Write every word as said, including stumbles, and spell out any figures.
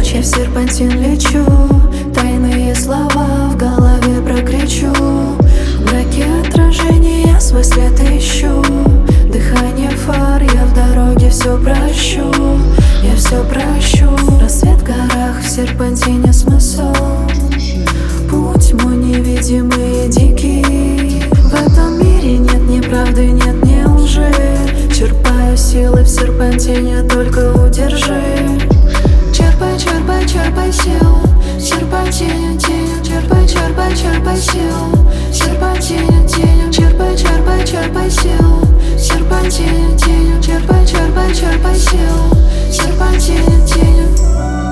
Я в серпантин лечу, тайные слова в голове прокричу. В мраке отражения свой след ищу. Дыхание фар, я в дороге все прощу. Я все прощу. Рассвет в горах, в серпантине смысл. Путь мой невидимый и дикий. В этом мире нет ни правды, нет ни лжи. Черпаю силы в серпантине, только удержи. Черпай, черпай, черпай сил. Серпантине, тень. Черпай, черпай, черпай сил. Серпантине, тень. Черпай, черпай, черпай сил. Серпантине, тень. Черпай, черпай, черпай сил. Серпантине, тень.